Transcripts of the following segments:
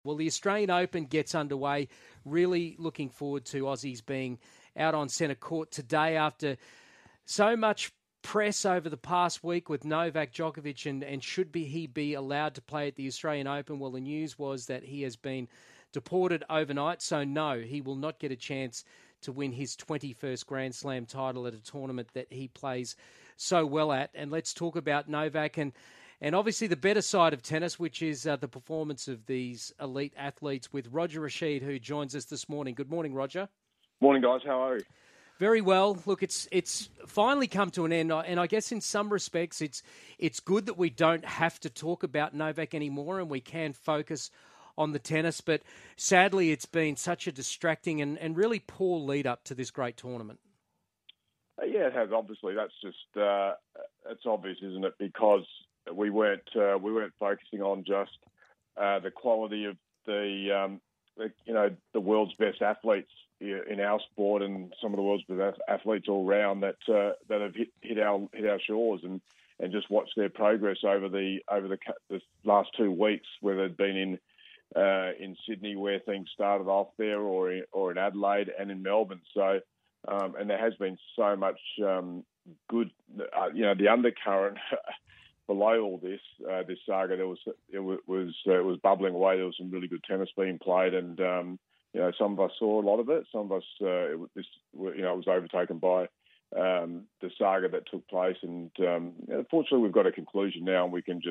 Well, the Australian Open gets underway. Really looking forward to Aussies being out on centre court today after so much press over the past week with Novak Djokovic and he be allowed to play at the Australian Open? Well, the news was that he has been deported overnight, so no, he will not get a chance to win his 21st Grand Slam title at a tournament that he plays so well at. And let's talk about Novak and obviously the better side of tennis, which is the performance of these elite athletes, with Roger Rasheed, who joins us this morning. Good morning, Roger. Morning, guys. How are you? Very well. Look, it's finally come to an end, and I guess in some respects it's good that we don't have to talk about Novak anymore and we can focus on the tennis. But sadly, it's been such a distracting and really poor lead up to this great tournament. Yeah, it has. Obviously, that's just it's obvious, isn't it? Because we weren't focusing on just the quality of the world's best athletes in our sport and some of the world's best athletes all round that have hit our shores and just watched their progress over the last 2 weeks, whether it's been in Sydney where things started off there, or in Adelaide and in Melbourne. So and there has been so much good, the undercurrent below all this saga. It was bubbling away. There was some really good tennis being played, and some of us saw a lot of it. Some of us, it was overtaken by the saga that took place. And fortunately, we've got a conclusion now, and we can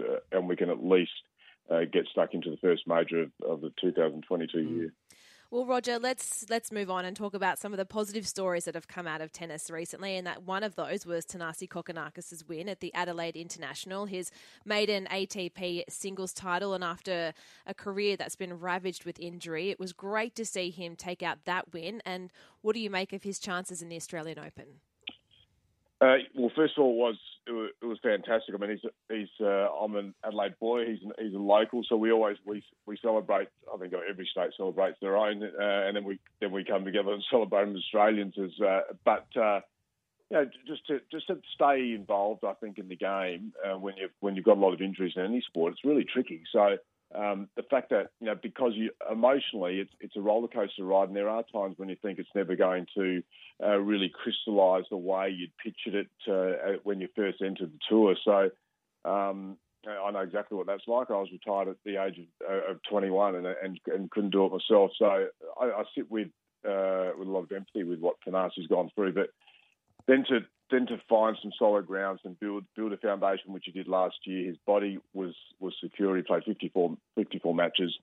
at least get stuck into the first major of the 2022 year. Well, Roger, let's move on and talk about some of the positive stories that have come out of tennis recently, and that one of those was Thanasi Kokkinakis' win at the Adelaide International, his maiden ATP singles title, and after a career that's been ravaged with injury, it was great to see him take out that win. And what do you make of his chances in the Australian Open? Well, first of all, it was fantastic. I mean, I'm an Adelaide boy. He's a local, so we celebrate. I think every state celebrates their own, and then we come together and celebrate them as Australians. Just to stay involved, I think, in the game when you've got a lot of injuries in any sport, it's really tricky. So the fact that because emotionally it's a roller coaster ride, and there are times when you think it's never going to really crystallise the way you'd pictured it when you first entered the tour. So I know exactly what that's like. I was retired at the age of 21 and couldn't do it myself. So I sit with a lot of empathy with what Thanasi's gone through, but then to find some solid grounds and build a foundation, which he did last year. His body was secure. He played 54 matches,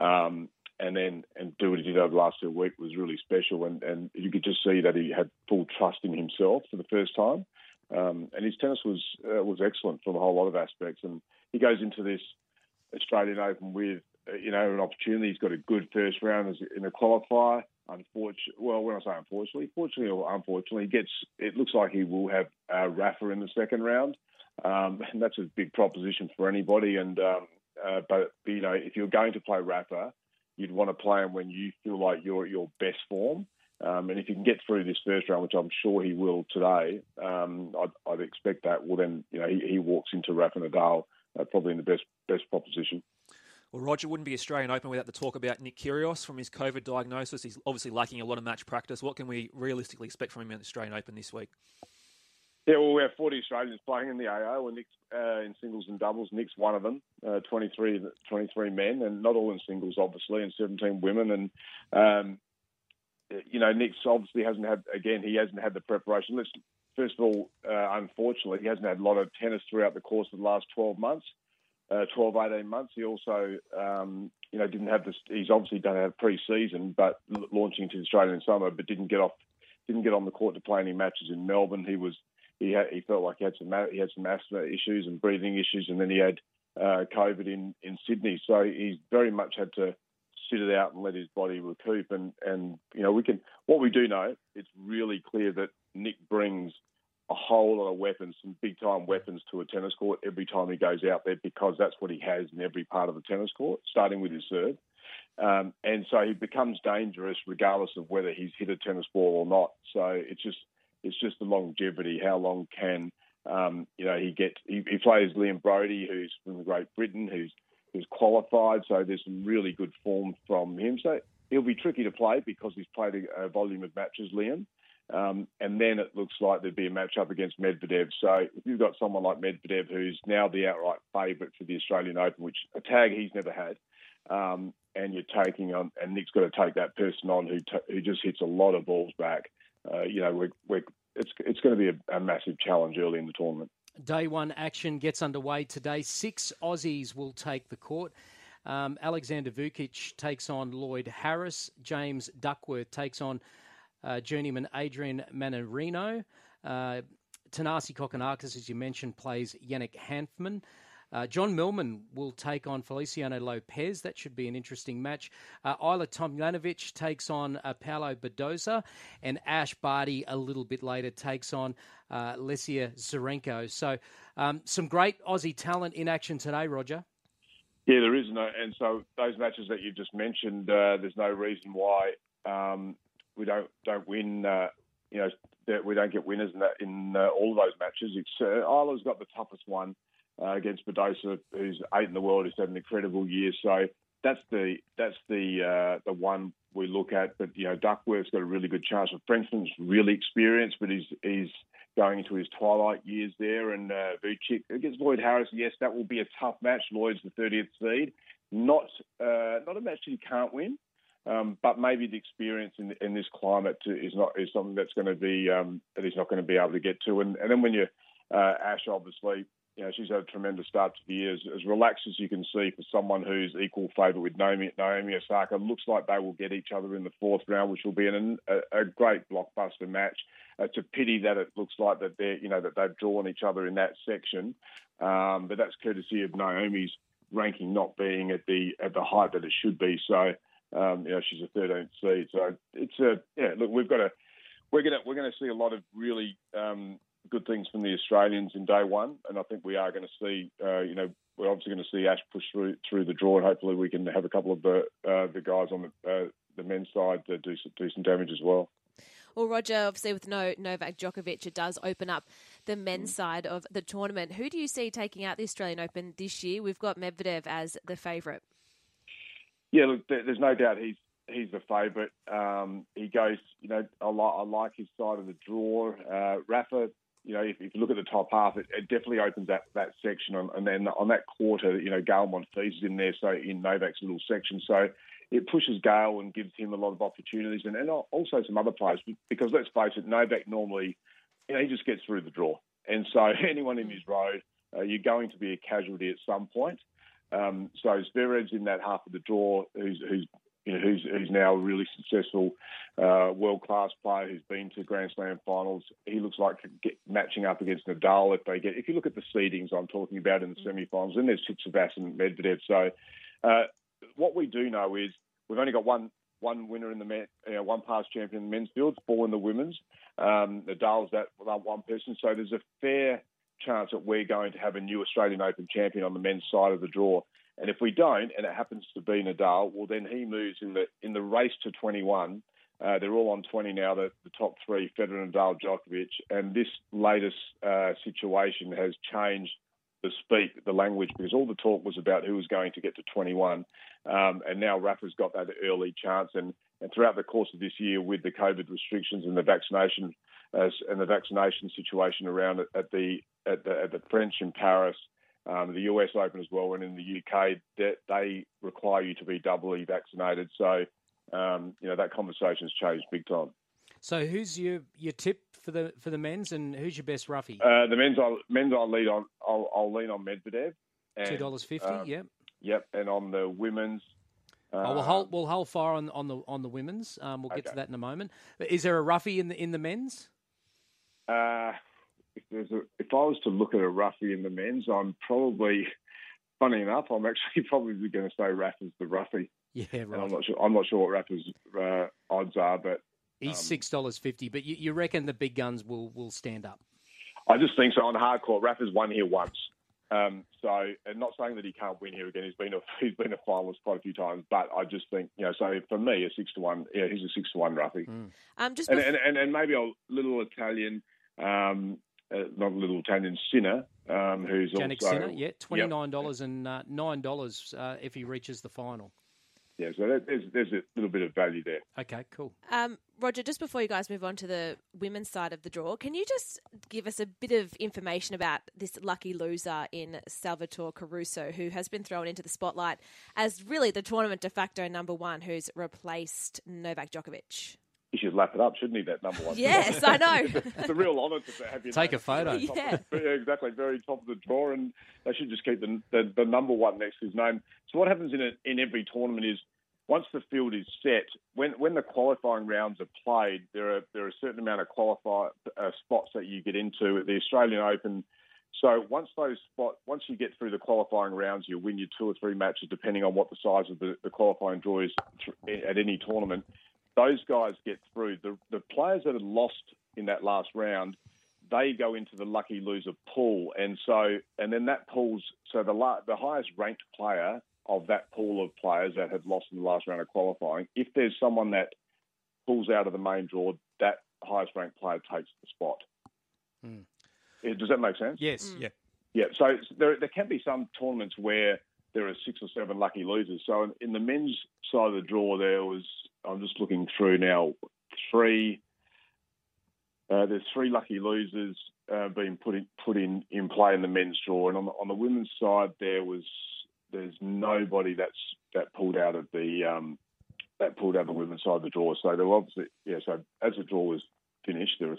and do what he did over the last 2 weeks was really special. And you could just see that he had full trust in himself for the first time. And his tennis was excellent from a whole lot of aspects. And he goes into this Australian Open with an opportunity. He's got a good first round in a qualifier. Fortunately or unfortunately, it looks like he will have Rafa in the second round, and that's a big proposition for anybody. And but if you're going to play Rafa, you'd want to play him when you feel like you're at your best form. And if you can get through this first round, which I'm sure he will today, I'd expect that. Well, then he walks into Rafa Nadal probably in the best proposition. Well, Roger, wouldn't be Australian Open without the talk about Nick Kyrgios from his COVID diagnosis. He's obviously lacking a lot of match practice. What can we realistically expect from him in the Australian Open this week? Yeah, well, we have 40 Australians playing in the AO, and Nick's in singles and doubles. Nick's one of them, 23 men, and not all in singles, obviously, and 17 women. And, Nick's obviously hasn't had the preparation. First of all, unfortunately, he hasn't had a lot of tennis throughout the course of the last 18 months. He also, didn't have this. He's obviously done a pre-season, but launching into the Australian summer, but didn't get on the court to play any matches in Melbourne. He felt like he had some asthma issues and breathing issues, and then he had COVID in Sydney. So he's very much had to sit it out and let his body recoup. And what we do know, it's really clear that Nick brings a whole lot of weapons, some big-time weapons to a tennis court every time he goes out there, because that's what he has in every part of the tennis court, starting with his serve. And so he becomes dangerous regardless of whether he's hit a tennis ball or not. So it's just the longevity. How long can he plays Liam Brodie, who's from Great Britain, who's who's qualified, so there's some really good form from him. So he'll be tricky to play because he's played a volume of matches, Liam. And then it looks like there'd be a match-up against Medvedev. So if you've got someone like Medvedev, who's now the outright favourite for the Australian Open, which a tag he's never had, and you're taking on, and Nick's got to take that person on who just hits a lot of balls back. It's going to be a massive challenge early in the tournament. Day one action gets underway today. 6 Aussies will take the court. Alexander Vukic takes on Lloyd Harris. James Duckworth takes on journeyman Adrian Mannarino. Thanasi Kokkinakis, as you mentioned, plays Yannick Hanfmann. John Millman will take on Feliciano Lopez. That should be an interesting match. Isla Tomljanovic takes on Paulo Badoza. And Ash Barty, a little bit later, takes on Lesia Zarenko. So some great Aussie talent in action today, Roger. Yeah, there is. And so those matches that you just mentioned, there's no reason why we don't win. That we don't get winners in all of those matches. Isla's got the toughest one against Badoza, who's 8 in the world. He's had an incredible year. So that's the one we look at. But Duckworth's got a really good chance. The Frenchman's really experienced, but he's going into his twilight years there. And Vukic against Lloyd Harris, yes, that will be a tough match. Lloyd's the 30th seed. Not a match that he can't win. But maybe the experience in this climate is something that's going to be that he's not going to be able to get to. And then when you Ash, obviously, she's had a tremendous start to the year. As relaxed as you can see for someone who's equal favourite with Naomi Osaka, looks like they will get each other in the 4th round, which will be a great blockbuster match. It's a pity that it looks like that that they've drawn each other in that section, but that's courtesy of Naomi's ranking not being at the height that it should be. So. She's a 13th seed, so it's look, we're going to see a lot of really good things from the Australians in day one, and I think we are going to see, we're obviously going to see Ash push through the draw, and hopefully we can have a couple of the guys on the men's side to do some damage as well. Well, Roger, obviously with Novak Djokovic, it does open up the men's side of the tournament. Who do you see taking out the Australian Open this year? We've got Medvedev as the favourite. Yeah, look, there's no doubt he's the favourite. He goes, I like his side of the draw. Rafa, if you look at the top half, it definitely opens that section. And then on that quarter, Gael Monfils is in there, so in Novak's little section. So it pushes Gael and gives him a lot of opportunities and also some other players. Because let's face it, Novak normally, he just gets through the draw. And so anyone in his road, you're going to be a casualty at some point. So Zverev's in that half of the draw, who's now a really successful world-class player who's been to Grand Slam finals. He looks like matching up against Nadal if you look at the seedings I'm talking about in the semi-finals, then there's Tsitsipas and Medvedev. So what we do know is we've only got one winner in the men, one past champion in the men's field, 4 in the women's. Nadal's that one person. So there's a fair chance that we're going to have a new Australian Open champion on the men's side of the draw. And if we don't, and it happens to be Nadal, well, then he moves in the race to 21. They're all on 20 now, the top 3, Federer, Nadal, Djokovic. And this latest situation has changed the language, because all the talk was about who was going to get to 21. And now Rafa's got that early chance. And throughout the course of this year, with the COVID restrictions and the vaccination situation around it at the French in Paris, the US Open as well, and in the UK, they require you to be doubly vaccinated. So, that conversation's changed big time. So, who's your tip for the men's, and who's your best roughie? The men's, I'll lean on. I'll lean on Medvedev. $2.50. Yep. Yep, and on the women's. We'll hold fire on the women's. We'll get to that in a moment. Is there a roughie in the men's? If I was to look at a roughie in the men's, I'm probably, funny enough, I'm actually probably going to say Rafa's the roughie. Yeah, right. And I'm not sure what Rafa's odds are, but he's $6.50. But you reckon the big guns will stand up? I just think so. On hardcore, Rafa's won here once. And not saying that he can't win here again. He's been a finalist quite a few times, but I just think, so for me, a 6-1. Yeah, he's a 6-1 roughie. Just and maybe a little Italian. not little Italian, Sinner, who's Jannik also... Sinner, yeah, $29 and $9 if he reaches the final. Yeah, so there's a little bit of value there. Okay, cool. Roger, just before you guys move on to the women's side of the draw, can you just give us a bit of information about this lucky loser in Salvatore Caruso, who has been thrown into the spotlight as really the tournament de facto number one, who's replaced Novak Djokovic? He should lap it up, shouldn't he, that number one? Yes, I know. It's a real honour to have you. Take a photo. Yeah. Exactly, very top of the draw, and they should just keep the number one next to his name. So what happens in every tournament is, once the field is set, when the qualifying rounds are played, there are a certain amount of spots that you get into at the Australian Open. So once you get through the qualifying rounds, you win your 2 or 3 matches, depending on what the size of the qualifying draw is at any tournament. Those guys get through. The players that are lost in that last round, they go into the lucky loser pool, and then that pool's the highest ranked player of that pool of players that have lost in the last round of qualifying. If there's someone that pulls out of the main draw, that highest ranked player takes the spot. Does that make sense? Yes. Yeah. Yeah. So there can be some tournaments where there are 6 or 7 lucky losers. So in the men's side of the draw, there was, I'm just looking through now, 3. There's 3 lucky losers being put in play in the men's draw, and on the women's side, there's nobody that pulled out of the women's side of the draw. So there were obviously, so as the draw was finished, there were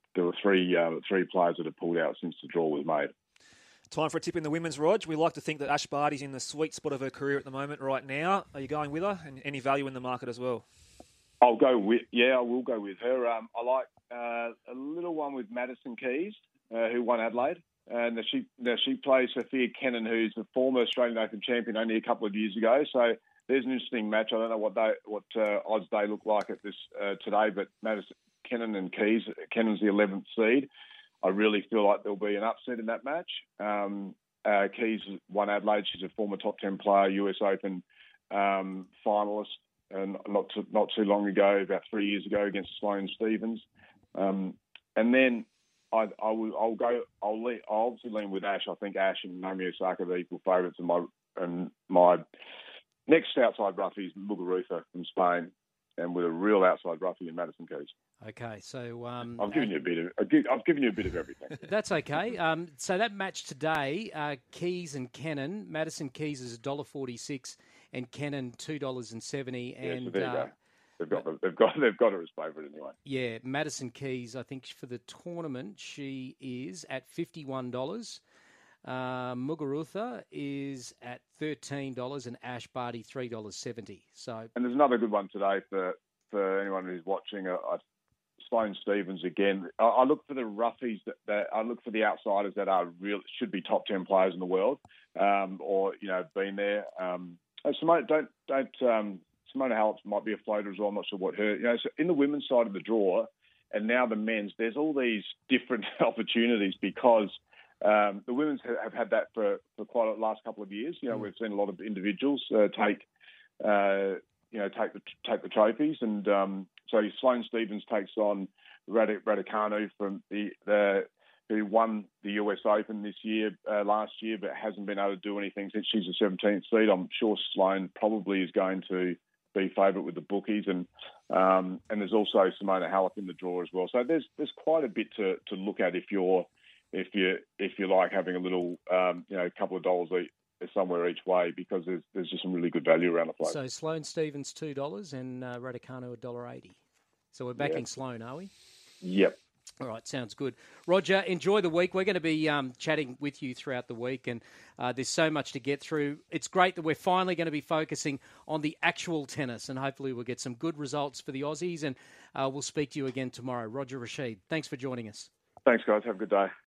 three players that had pulled out since the draw was made. Time for a tip in the women's, Rog. We like to think that Ash Barty's in the sweet spot of her career at the moment right now. Are you going with her? And any value in the market as well? I will go with her. I like a little one with Madison Keys, who won Adelaide. And she plays Sophia Kenin, who's the former Australian Open champion only a couple of years ago. So there's an interesting match. I don't know what odds they look like at this today, but Madison Kenin and Keys. Kenin's the 11th seed. I really feel like there'll be an upset in that match. Keys won Adelaide. She's a former top 10 player, US Open finalist, and not too long ago, about 3 years ago, against Sloane Stephens. And then I'll obviously lean with Ash. I think Ash and Naomi Osaka are the equal favourites, and my next outside roughie is Muguruza from Spain, and with a real outside roughie in Madison Keys. Okay, so I've given you a bit of everything. That's okay. So that match today, Keys and Kenin. Madison Keys is $1.46, and Kenin $2.70. And so there you go. They've got her as favourite anyway. Yeah, Madison Keys, I think for the tournament, she is at $51. Muguruza is at $13, and Ash Barty $3.70. So, and there's another good one today for anyone who's watching. Sloane Stephens again. I look for the roughies that I look for the outsiders that are real, should be top 10 players in the world, or been there. Simona Halep might be a floater as well. I'm not sure what her. So in the women's side of the draw, and now the men's, there's all these different opportunities because the women's have had that for quite a last couple of years. We've seen a lot of individuals take the trophies, and so Sloane Stephens takes on Raducanu from who won the US Open last year, but hasn't been able to do anything since she's a 17th seed. I'm sure Sloane probably is going to be favourite with the bookies, and there's also Simona Halep in the draw as well. So there's quite a bit to look at if you like having a little couple of dollars somewhere each way, because there's just some really good value around the place. So Sloane Stephens $2 and Raducanu $1.80. So we're backing Sloane, are we? Yep. All right, sounds good. Roger, enjoy the week. We're going to be chatting with you throughout the week, and there's so much to get through. It's great that we're finally going to be focusing on the actual tennis, and hopefully we'll get some good results for the Aussies, and we'll speak to you again tomorrow. Roger Rasheed, thanks for joining us. Thanks, guys. Have a good day.